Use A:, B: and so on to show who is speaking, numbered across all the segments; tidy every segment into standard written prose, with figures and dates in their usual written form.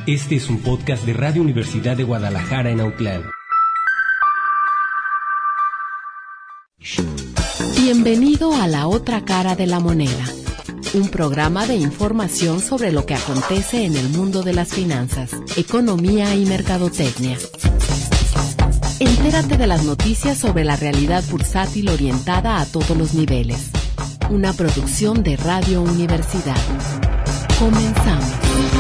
A: Este es un podcast de Radio Universidad de Guadalajara en Autlán.
B: Bienvenido a La Otra Cara de la Moneda, un programa de información sobre lo que acontece en el mundo de las finanzas, economía y mercadotecnia. Entérate de las noticias sobre la realidad bursátil orientada a todos los niveles. Una producción de Radio Universidad. Comenzamos.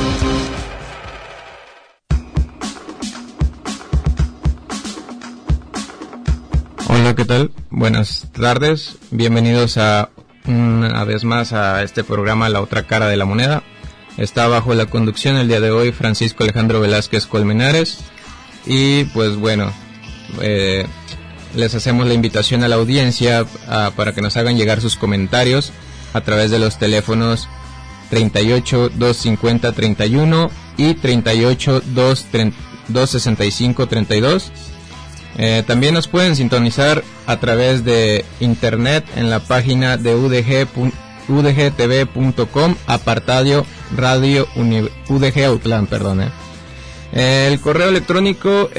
C: Hola, ¿qué tal? Buenas tardes. Bienvenidos una vez más a este programa La Otra Cara de la Moneda. Está bajo la conducción el día de hoy Francisco Alejandro Velázquez Colmenares. Y pues bueno, les hacemos la invitación a la audiencia para que nos hagan llegar sus comentarios a través de los teléfonos 38 250 31 y 38 265 32. También nos pueden sintonizar a través de internet en la página de udgtv.com, apartado Radio UDG Autlán, el correo electrónico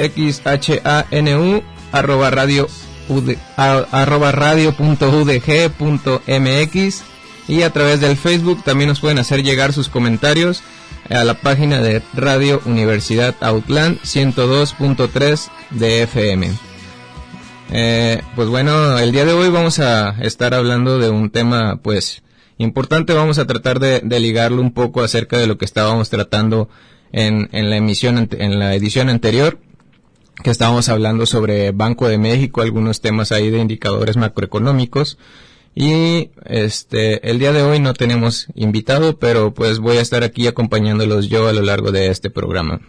C: xhanu@radio.udg.mx, y a través del Facebook también nos pueden hacer llegar sus comentarios a la página de Radio Universidad Autlán 102.3 de FM. Pues bueno, el día de hoy vamos a estar hablando de un tema pues importante. Vamos a tratar de ligarlo un poco acerca de lo que estábamos tratando en la edición anterior, que estábamos hablando sobre Banco de México, algunos temas ahí de indicadores macroeconómicos. Y el día de hoy no tenemos invitado, pero pues voy a estar aquí acompañándolos yo a lo largo de este programa.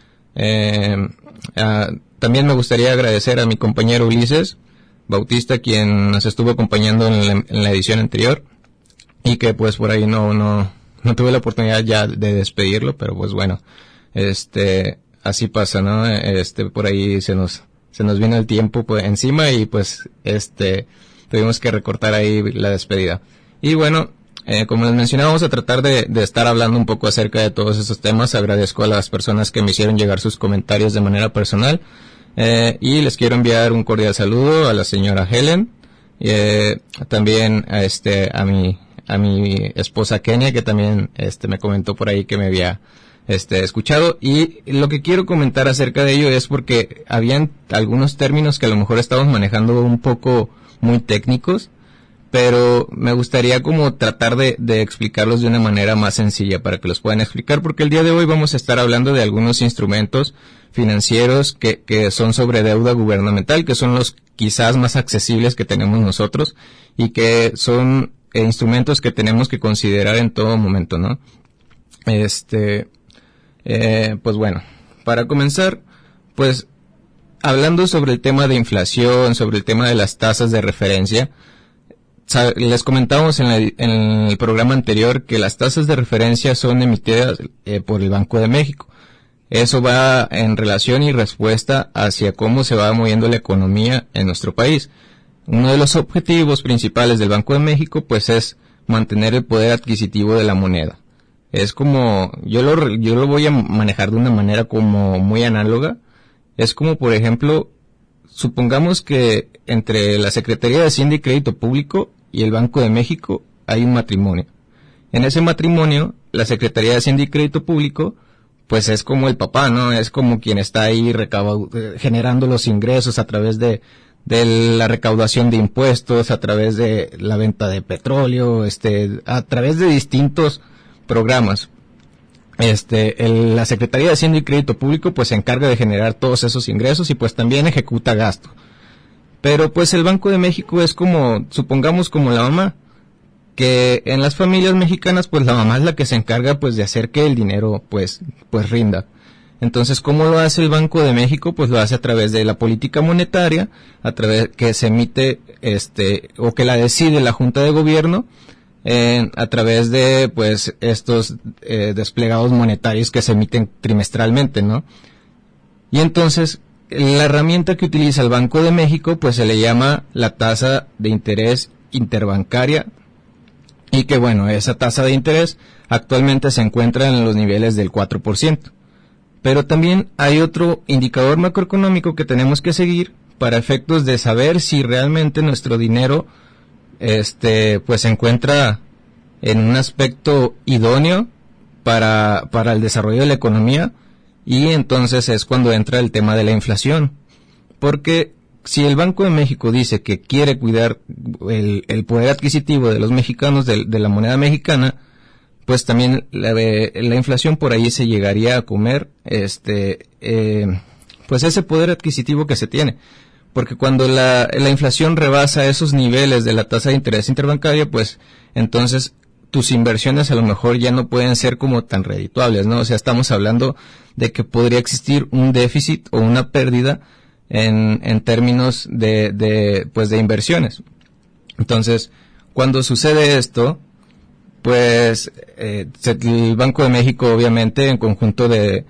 C: También me gustaría agradecer a mi compañero Ulises Bautista, quien nos estuvo acompañando en la edición anterior, y que pues por ahí no tuve la oportunidad ya de despedirlo, pero pues bueno, así pasa, ¿no? Por ahí se nos vino el tiempo pues encima, y pues tuvimos que recortar ahí la despedida. Y bueno, como les mencionaba, vamos a tratar de estar hablando un poco acerca de todos esos temas. Agradezco a las personas que me hicieron llegar sus comentarios de manera personal, y les quiero enviar un cordial saludo a la señora Helen, también a mi esposa Kenia, que también me comentó por ahí que me había escuchado. Y lo que quiero comentar acerca de ello es porque habían algunos términos que a lo mejor estamos manejando un poco muy técnicos, pero me gustaría como tratar de explicarlos de una manera más sencilla para que los puedan explicar, porque el día de hoy vamos a estar hablando de algunos instrumentos financieros que son sobre deuda gubernamental, que son los quizás más accesibles que tenemos nosotros, y que son instrumentos que tenemos que considerar en todo momento, ¿no? Pues bueno, para comenzar, pues hablando sobre el tema de inflación, sobre el tema de las tasas de referencia, les comentábamos en el programa anterior que las tasas de referencia son emitidas por el Banco de México. Eso va en relación y respuesta hacia cómo se va moviendo la economía en nuestro país. Uno de los objetivos principales del Banco de México pues es mantener el poder adquisitivo de la moneda. Es como, yo lo voy a manejar de una manera como muy análoga. Es como, por ejemplo, supongamos que entre la Secretaría de Hacienda y Crédito Público y el Banco de México hay un matrimonio. En ese matrimonio, la Secretaría de Hacienda y Crédito Público, pues es como el papá, ¿no? Es como quien está ahí generando los ingresos a través de la recaudación de impuestos, a través de la venta de petróleo, a través de distintos programas. La Secretaría de Hacienda y Crédito Público pues se encarga de generar todos esos ingresos y pues también ejecuta gasto. Pero pues el Banco de México es como, supongamos como la mamá, que en las familias mexicanas pues la mamá es la que se encarga pues de hacer que el dinero pues rinda. Entonces, ¿cómo lo hace el Banco de México? Pues lo hace a través de la política monetaria, a través que se emite o que la decide la Junta de Gobierno, a través de pues estos desplegados monetarios que se emiten trimestralmente, ¿no? Y entonces la herramienta que utiliza el Banco de México pues se le llama la tasa de interés interbancaria, y que bueno, esa tasa de interés actualmente se encuentra en los niveles del 4%. Pero también hay otro indicador macroeconómico que tenemos que seguir para efectos de saber si realmente nuestro dinero pues se encuentra en un aspecto idóneo para el desarrollo de la economía, y entonces es cuando entra el tema de la inflación. Porque si el Banco de México dice que quiere cuidar el poder adquisitivo de los mexicanos, de la moneda mexicana, pues también la inflación por ahí se llegaría a comer pues ese poder adquisitivo que se tiene. Porque cuando la inflación rebasa esos niveles de la tasa de interés interbancaria, pues entonces tus inversiones a lo mejor ya no pueden ser como tan redituables, ¿no? O sea, estamos hablando de que podría existir un déficit o una pérdida en términos de inversiones. Entonces, cuando sucede esto, pues el Banco de México, obviamente, en conjunto de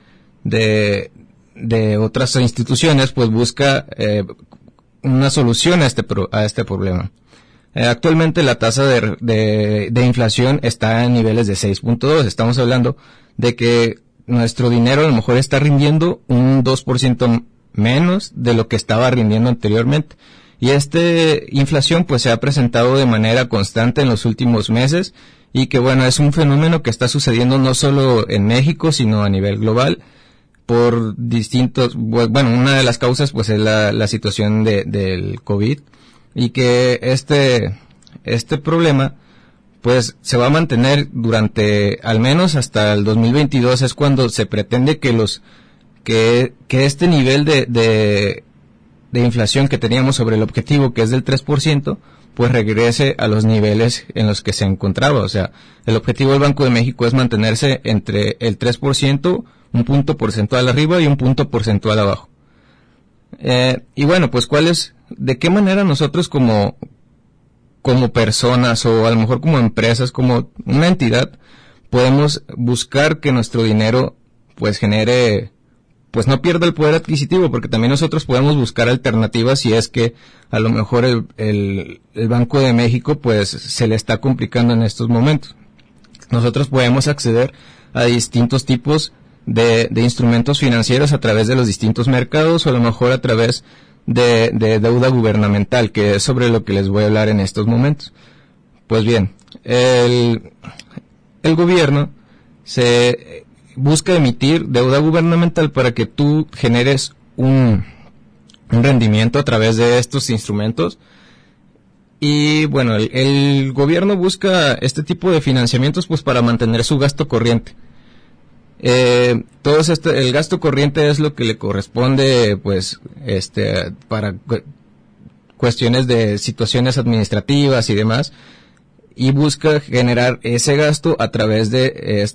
C: otras instituciones, pues busca una solución a este problema. Actualmente la tasa de inflación está en niveles de 6.2. Estamos hablando de que nuestro dinero a lo mejor está rindiendo un 2% menos de lo que estaba rindiendo anteriormente. Y inflación pues se ha presentado de manera constante en los últimos meses, y que bueno, es un fenómeno que está sucediendo no solo en México, sino a nivel global, por distintos, bueno, una de las causas pues es la situación del COVID, y que este problema pues se va a mantener durante al menos hasta el 2022. Es cuando se pretende que este nivel de inflación que teníamos sobre el objetivo, que es del 3%, pues regrese a los niveles en los que se encontraba. O sea, el objetivo del Banco de México es mantenerse entre el 3%, un punto porcentual arriba y un punto porcentual abajo. Y bueno, pues de qué manera nosotros como personas, o a lo mejor como empresas, como una entidad, podemos buscar que nuestro dinero pues genere, pues no pierda el poder adquisitivo, porque también nosotros podemos buscar alternativas si es que a lo mejor el Banco de México pues se le está complicando en estos momentos. Nosotros podemos acceder a distintos tipos de instrumentos financieros a través de los distintos mercados, o a lo mejor a través de deuda gubernamental, que es sobre lo que les voy a hablar en estos momentos. Pues bien, el gobierno se busca emitir deuda gubernamental para que tú generes un rendimiento a través de estos instrumentos. Y bueno, el gobierno busca este tipo de financiamientos pues para mantener su gasto corriente. El gasto corriente es lo que le corresponde pues para cuestiones de situaciones administrativas y demás, y busca generar ese gasto a través de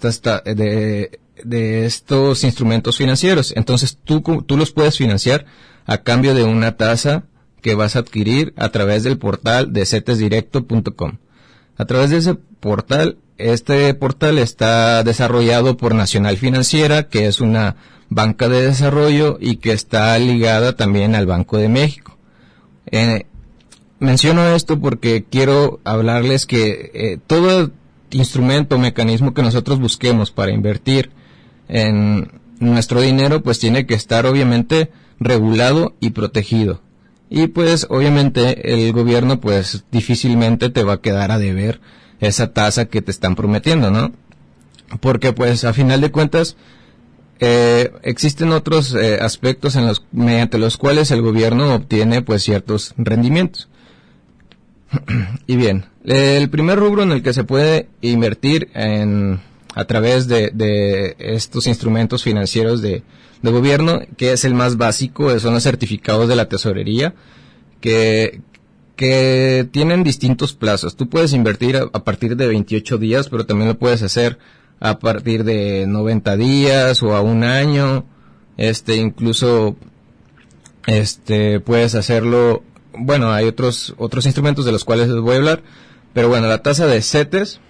C: estos instrumentos financieros. Entonces tú los puedes financiar a cambio de una tasa que vas a adquirir a través del portal de cetesdirecto.com. A través de ese portal, este portal está desarrollado por Nacional Financiera, que es una banca de desarrollo y que está ligada también al Banco de México. Menciono esto porque quiero hablarles que todo instrumento o mecanismo que nosotros busquemos para invertir en nuestro dinero pues tiene que estar obviamente regulado y protegido. Y pues obviamente el gobierno pues difícilmente te va a quedar a deber esa tasa que te están prometiendo, ¿no? Porque pues a final de cuentas existen otros aspectos mediante los cuales el gobierno obtiene pues ciertos rendimientos. Y bien, el primer rubro en el que se puede invertir a través de estos instrumentos financieros de gobierno, que es el más básico, son los certificados de la tesorería, que tienen distintos plazos. Tú puedes invertir a partir de 28 días, pero también lo puedes hacer a partir de 90 días o a un año. Incluso puedes hacerlo. Bueno, hay otros instrumentos de los cuales les voy a hablar, pero bueno, la tasa de CETES,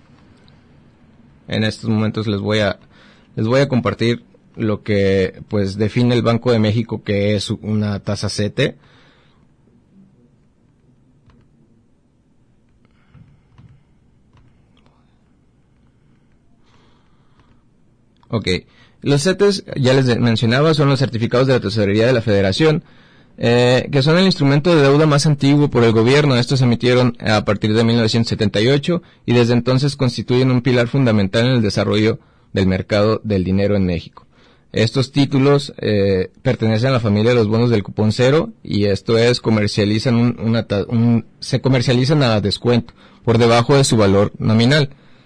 C: en estos momentos les voy a compartir lo que pues define el Banco de México que es una tasa CETE. Ok. Los CETES, ya les mencionaba, son los certificados de la Tesorería de la Federación, que son el instrumento de deuda más antiguo por el gobierno. Estos se emitieron a partir de 1978 y desde entonces constituyen un pilar fundamental en el desarrollo del mercado del dinero en México. Estos títulos pertenecen a la familia de los bonos del cupón cero, y esto es, se comercializan a descuento, por debajo de su valor nominal.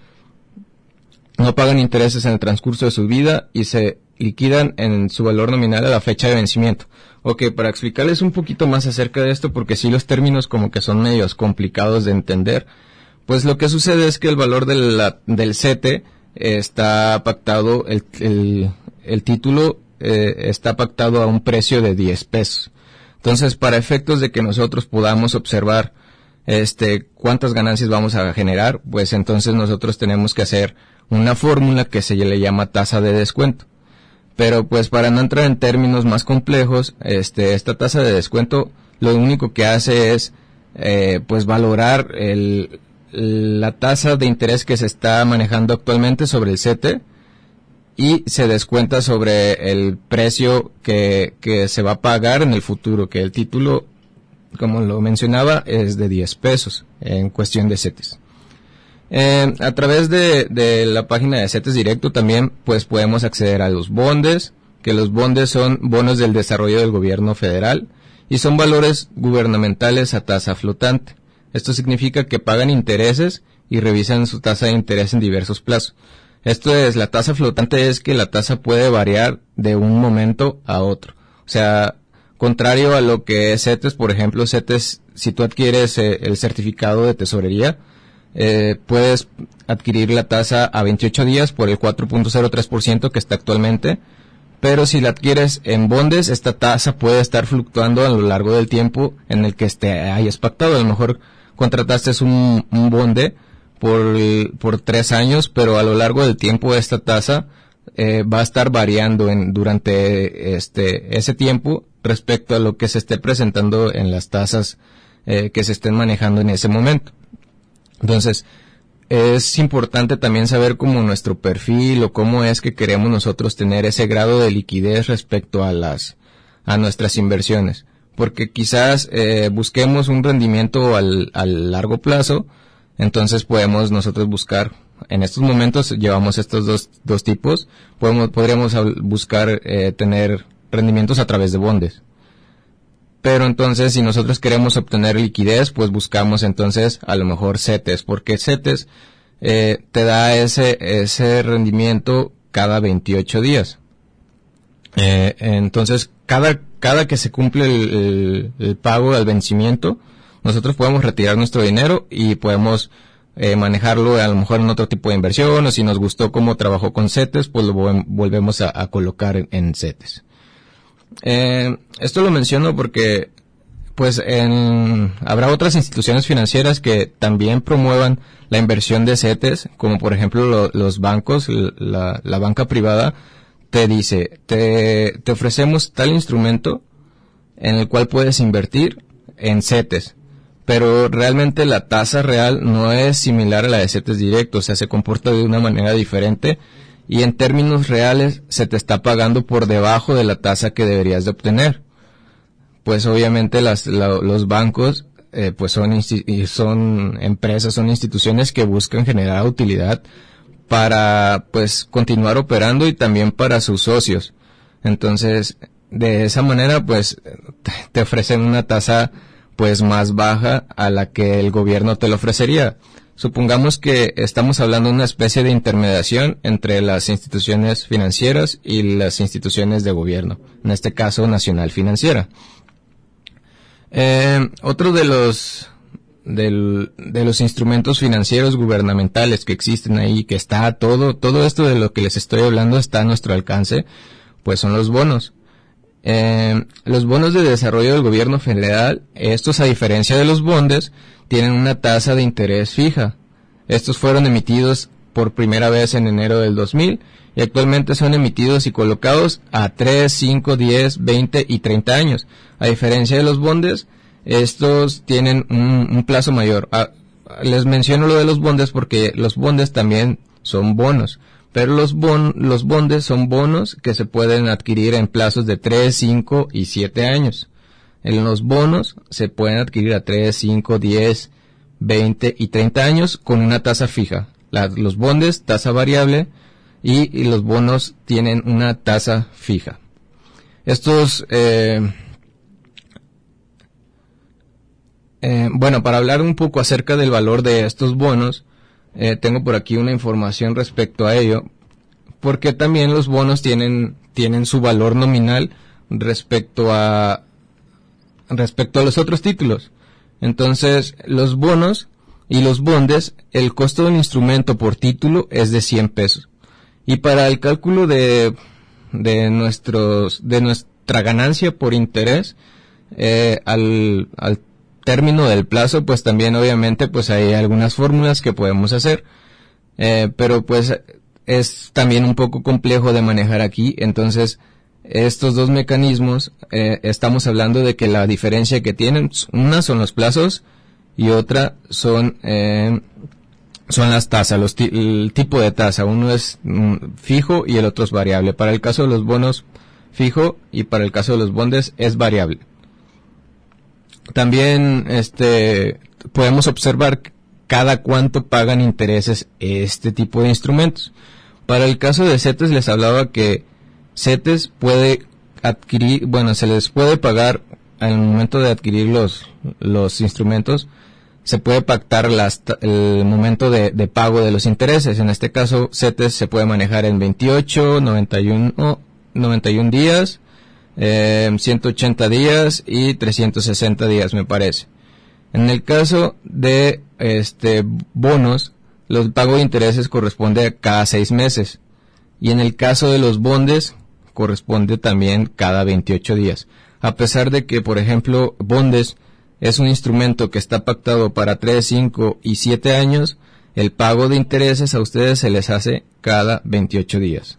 C: No pagan intereses en el transcurso de su vida y se liquidan en su valor nominal a la fecha de vencimiento. Ok, para explicarles un poquito más acerca de esto, porque sí los términos como que son medios complicados de entender, pues lo que sucede es que el valor del CETE está pactado, el título está pactado a un precio de 10 pesos. Entonces, para efectos de que nosotros podamos observar cuántas ganancias vamos a generar, pues entonces nosotros tenemos que hacer una fórmula que se le llama tasa de descuento. Pero pues para no entrar en términos más complejos, esta tasa de descuento lo único que hace es pues valorar la tasa de interés que se está manejando actualmente sobre el CETE, y se descuenta sobre el precio que se va a pagar en el futuro, que el título, como lo mencionaba, es de 10 pesos en cuestión de CETES. A través de la página de CETES Directo también pues podemos acceder a los bondes, que los bondes son bonos del desarrollo del gobierno federal y son valores gubernamentales a tasa flotante. Esto significa que pagan intereses y revisan su tasa de interés en diversos plazos. Esto es, la tasa flotante es que la tasa puede variar de un momento a otro. O sea, contrario a lo que es CETES, por ejemplo, CETES, si tú adquieres el certificado de tesorería, puedes adquirir la tasa a 28 días por el 4.03% que está actualmente, pero si la adquieres en bondes, esta tasa puede estar fluctuando a lo largo del tiempo en el que hayas pactado. A lo mejor contrataste un bonde por 3 años, pero a lo largo del tiempo esta tasa va a estar variando durante ese tiempo respecto a lo que se esté presentando en las tasas que se estén manejando en ese momento. Entonces, es importante también saber cómo nuestro perfil o cómo es que queremos nosotros tener ese grado de liquidez respecto a nuestras inversiones, porque quizás busquemos un rendimiento al largo plazo. Entonces podemos nosotros buscar, en estos momentos llevamos estos dos tipos, podríamos buscar tener rendimientos a través de bondes. Pero entonces si nosotros queremos obtener liquidez, pues buscamos entonces a lo mejor CETES, porque CETES te da ese rendimiento cada 28 días. Entonces cada que se cumple el pago al vencimiento, nosotros podemos retirar nuestro dinero y podemos manejarlo a lo mejor en otro tipo de inversión, o si nos gustó cómo trabajó con CETES, pues lo volvemos a colocar en CETES. Esto lo menciono porque pues habrá otras instituciones financieras que también promuevan la inversión de CETES, como por ejemplo los bancos, la banca privada te dice, te ofrecemos tal instrumento en el cual puedes invertir en CETES, pero realmente la tasa real no es similar a la de CETES Directo, o sea, se comporta de una manera diferente y en términos reales se te está pagando por debajo de la tasa que deberías de obtener. Pues obviamente los bancos pues son empresas, son instituciones que buscan generar utilidad para pues continuar operando y también para sus socios. Entonces, de esa manera pues te ofrecen una tasa pues más baja a la que el gobierno te lo ofrecería. Supongamos que estamos hablando de una especie de intermediación entre las instituciones financieras y las instituciones de gobierno, en este caso Nacional Financiera. Otro de los instrumentos financieros gubernamentales que existen ahí, que está todo esto de lo que les estoy hablando está a nuestro alcance, pues son los bonos. Los bonos de desarrollo del gobierno federal, estos a diferencia de los bondes, tienen una tasa de interés fija. Estos fueron emitidos por primera vez en enero del 2000 y actualmente son emitidos y colocados a 3, 5, 10, 20 y 30 años. A diferencia de los bondes, estos tienen un plazo mayor. Les menciono lo de los bondes porque los bondes también son bonos, Pero los bondes son bonos que se pueden adquirir en plazos de 3, 5 y 7 años. En los bonos se pueden adquirir a 3, 5, 10, 20 y 30 años con una tasa fija. Los bondes, tasa variable, y los bonos tienen una tasa fija. Estos, bueno, para hablar un poco acerca del valor de estos bonos, tengo por aquí una información respecto a ello, porque también los bonos tienen su valor nominal respecto a los otros títulos. Entonces, los bonos y los bondes, el costo del instrumento por título es de 100 pesos. Y para el cálculo de nuestra ganancia por interés, al término del plazo, pues también obviamente pues hay algunas fórmulas que podemos hacer, pero pues es también un poco complejo de manejar aquí. Entonces estos dos mecanismos, estamos hablando de que la diferencia que tienen, una son los plazos y otra son las tasas, el tipo de tasa. Uno es fijo y el otro es variable. Para el caso de los bonos, fijo, y para el caso de los bondes es variable. También podemos observar cada cuánto pagan intereses este tipo de instrumentos. Para el caso de CETES les hablaba que CETES puede adquirir, se les puede pagar al momento de adquirir los instrumentos, se puede pactar el momento de pago de los intereses. En este caso, CETES se puede manejar en 28, 91 días, 180 días y 360 días, me parece. En el caso de bonos, los pagos de intereses corresponde a cada 6 meses. Y en el caso de los bondes, corresponde también cada 28 días. A pesar de que, por ejemplo, bondes es un instrumento que está pactado para 3, 5 y 7 años, el pago de intereses a ustedes se les hace cada 28 días.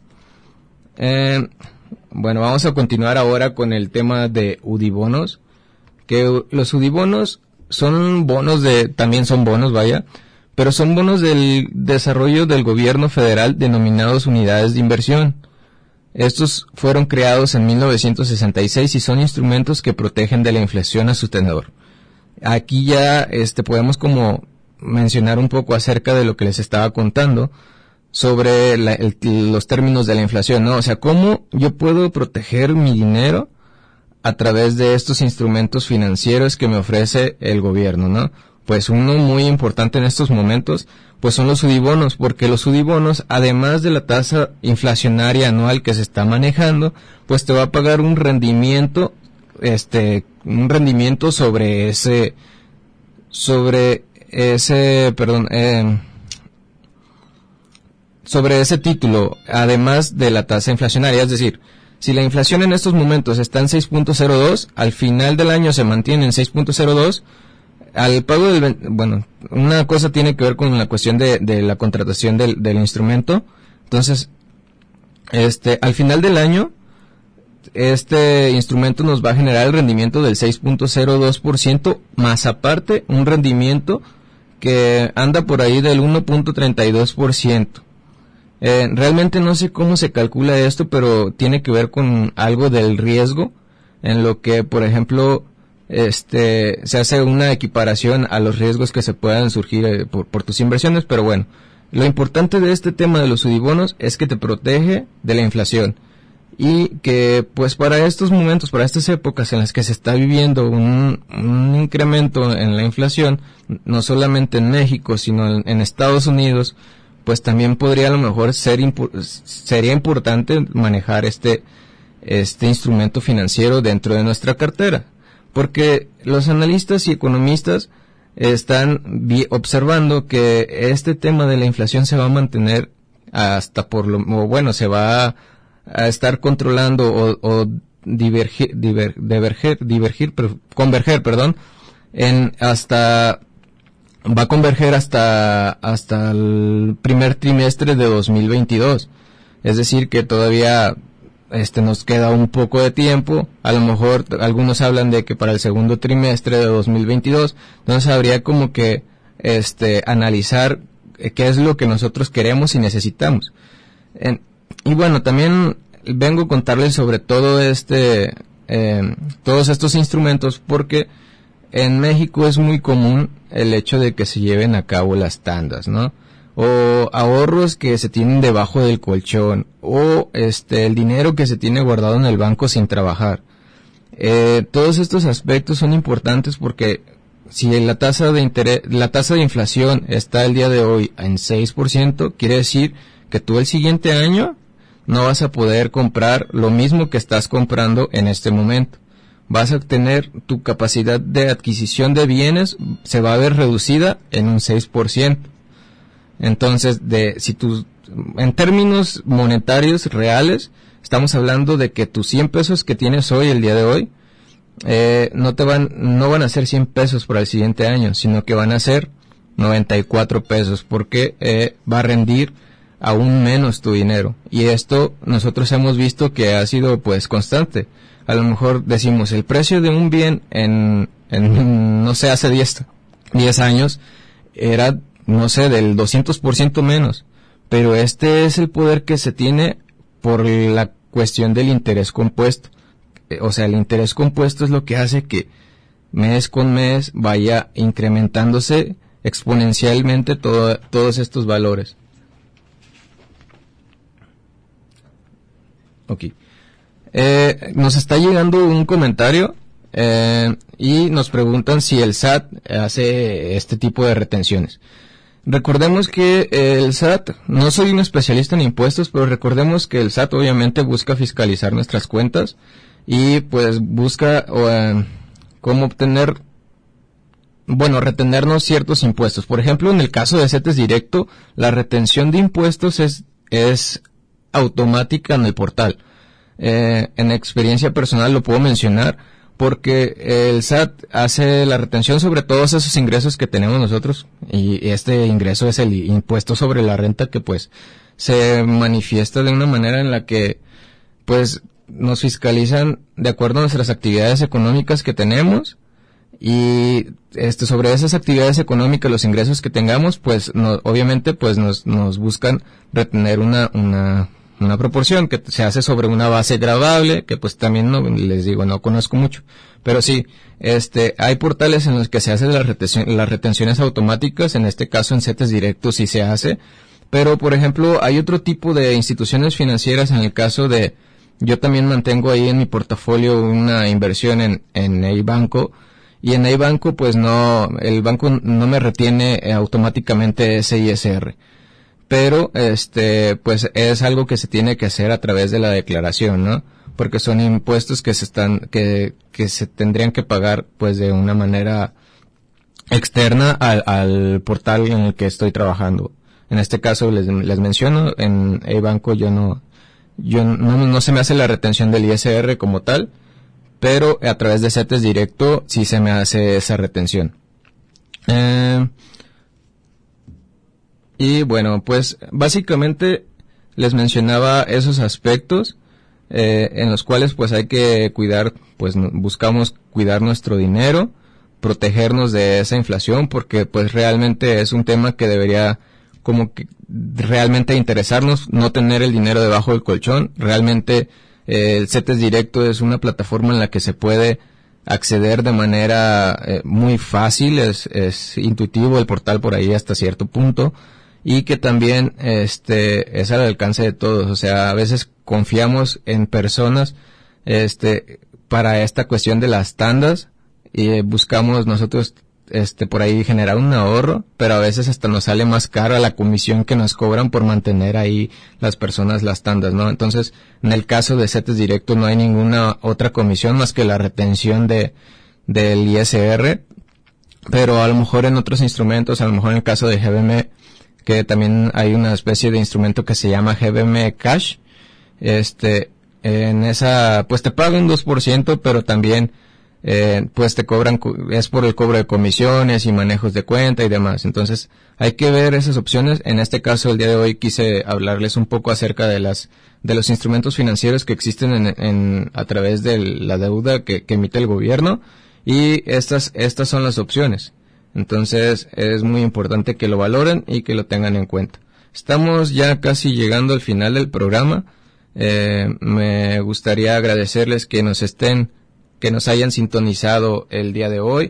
C: Bueno, vamos a continuar ahora con el tema de UDIbonos, que los UDIbonos son bonos también son bonos, pero son bonos del desarrollo del gobierno federal denominados unidades de inversión. Estos fueron creados en 1966 y son instrumentos que protegen de la inflación a su tenedor. Aquí ya podemos como mencionar un poco acerca de lo que les estaba contando sobre los términos de la inflación, ¿no? O sea, ¿cómo yo puedo proteger mi dinero a través de estos instrumentos financieros que me ofrece el gobierno, ¿no? Pues uno muy importante en estos momentos, pues son los UDIbonos, porque los UDIbonos, además de la tasa inflacionaria anual que se está manejando, pues te va a pagar un rendimiento sobre ese título, además de la tasa inflacionaria. Es decir, si la inflación en estos momentos está en 6.02, al final del año se mantiene en 6.02, al pago una cosa tiene que ver con la cuestión de la contratación del instrumento. Entonces, al final del año, este instrumento nos va a generar el rendimiento del 6.02%, más aparte un rendimiento que anda por ahí del 1.32%. Realmente no sé cómo se calcula esto, pero tiene que ver con algo del riesgo, en lo que, por ejemplo, se hace una equiparación a los riesgos que se puedan surgir por tus inversiones. Pero bueno, lo importante de este tema de los UDIbonos es que te protege de la inflación, y que pues para estos momentos, para estas épocas en las que se está viviendo un incremento en la inflación, no solamente en México sino en Estados Unidos, pues también podría a lo mejor sería importante manejar este instrumento financiero dentro de nuestra cartera, porque los analistas y economistas están observando que este tema de la inflación se va a mantener hasta se va a estar controlando o converger, va a converger hasta el primer trimestre de 2022. Es decir, que todavía nos queda un poco de tiempo. A lo mejor algunos hablan de que para el segundo trimestre de 2022. Entonces habría como que analizar qué es lo que nosotros queremos y necesitamos. Y bueno, también vengo a contarles sobre todo todos estos instrumentos, porque en México es muy común el hecho de que se lleven a cabo las tandas, ¿no? O ahorros que se tienen debajo del colchón, o el dinero que se tiene guardado en el banco sin trabajar. Todos estos aspectos son importantes porque si la tasa de inflación está el día de hoy en 6%, quiere decir que tú el siguiente año no vas a poder comprar lo mismo que estás comprando en este momento. Vas a tener tu capacidad de adquisición de bienes, se va a ver reducida en un 6%. Entonces, en términos monetarios reales, estamos hablando de que tus 100 pesos que tienes hoy, el día de hoy, no van a ser 100 pesos para el siguiente año, sino que van a ser 94 pesos, porque va a rendir aún menos tu dinero. Y esto nosotros hemos visto que ha sido pues constante. A lo mejor decimos el precio de un bien no sé, hace 10 años era, no sé, del 200% menos. Pero este es el poder que se tiene por la cuestión del interés compuesto. O sea, el interés compuesto es lo que hace que mes con mes vaya incrementándose exponencialmente todos estos valores. Ok. Nos está llegando un comentario y nos preguntan si el SAT hace este tipo de retenciones. Recordemos que el SAT, no soy un especialista en impuestos, pero recordemos que el SAT obviamente busca fiscalizar nuestras cuentas y pues busca cómo retenernos ciertos impuestos. Por ejemplo, en el caso de CETES Directo, la retención de impuestos es automática en el portal. En experiencia personal lo puedo mencionar porque el SAT hace la retención sobre todos esos ingresos que tenemos nosotros, y este ingreso es el impuesto sobre la renta, que pues se manifiesta de una manera en la que pues nos fiscalizan de acuerdo a nuestras actividades económicas que tenemos, y sobre esas actividades económicas, los ingresos que tengamos, pues obviamente pues nos buscan retener una proporción que se hace sobre una base gravable, que pues también no conozco mucho, pero sí, hay portales en los que se hacen las retenciones automáticas. En este caso en CETES Directo sí se hace, pero por ejemplo hay otro tipo de instituciones financieras. En el caso de, yo también mantengo ahí en mi portafolio una inversión en EIBanco, y en EIBanco pues el banco no me retiene automáticamente ese ISR. Pero pues es algo que se tiene que hacer a través de la declaración, ¿no? Porque son impuestos que se tendrían que pagar pues de una manera externa al portal en el que estoy trabajando. En este caso les menciono, en EIBanco no se me hace la retención del ISR como tal, pero a través de CETES Directo sí se me hace esa retención. Y bueno, pues básicamente les mencionaba esos aspectos en los cuales pues hay que cuidar, pues buscamos cuidar nuestro dinero, protegernos de esa inflación, porque pues realmente es un tema que debería como que realmente interesarnos, no tener el dinero debajo del colchón. Realmente el CETES Directo es una plataforma en la que se puede acceder de manera muy fácil, es intuitivo el portal por ahí hasta cierto punto, y que también es al alcance de todos. O sea, a veces confiamos en personas para esta cuestión de las tandas, y buscamos nosotros por ahí generar un ahorro, pero a veces hasta nos sale más caro la comisión que nos cobran por mantener ahí las personas las tandas, ¿no? Entonces, en el caso de CETES Directo no hay ninguna otra comisión más que la retención del ISR, pero a lo mejor en otros instrumentos, a lo mejor en el caso de GBM, que también hay una especie de instrumento que se llama GBM Cash, en esa pues te pagan 2%, pero también pues te cobran, es por el cobro de comisiones y manejos de cuenta y demás. Entonces hay que ver esas opciones. En este caso, el día de hoy quise hablarles un poco acerca de los instrumentos financieros que existen a través de la deuda que emite el gobierno, y estas son las opciones. Entonces es muy importante que lo valoren y que lo tengan en cuenta. Estamos ya casi llegando al final del programa. Me gustaría agradecerles que nos hayan sintonizado el día de hoy.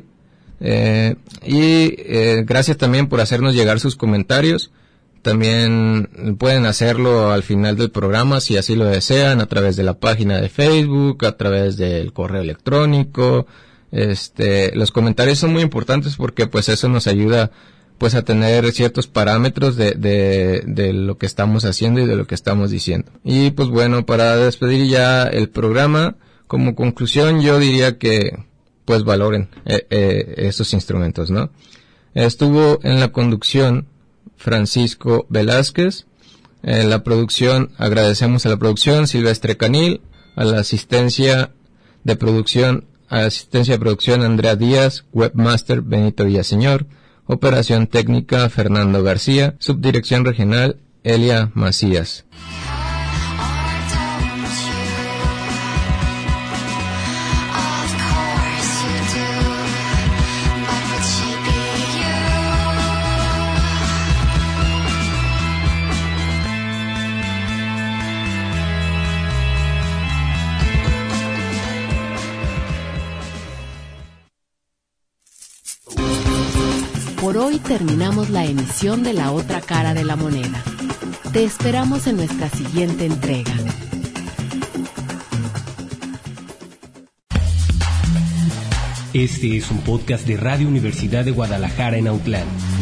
C: Gracias también por hacernos llegar sus comentarios. También pueden hacerlo al final del programa si así lo desean, a través de la página de Facebook, a través del correo electrónico. Los comentarios son muy importantes porque pues eso nos ayuda pues a tener ciertos parámetros de lo que estamos haciendo y de lo que estamos diciendo. Y pues bueno, para despedir ya el programa, como conclusión yo diría que pues valoren estos instrumentos, ¿no? Estuvo en la conducción Francisco Velázquez, en la producción, agradecemos a la producción Silvestre Canil, a la asistencia de producción Andrea Díaz, webmaster Benito Villaseñor, operación técnica Fernando García, subdirección regional Elia Macías.
B: Por hoy terminamos la emisión de La Otra Cara de la Moneda. Te esperamos en nuestra siguiente entrega.
A: Este es un podcast de Radio Universidad de Guadalajara en Autlán.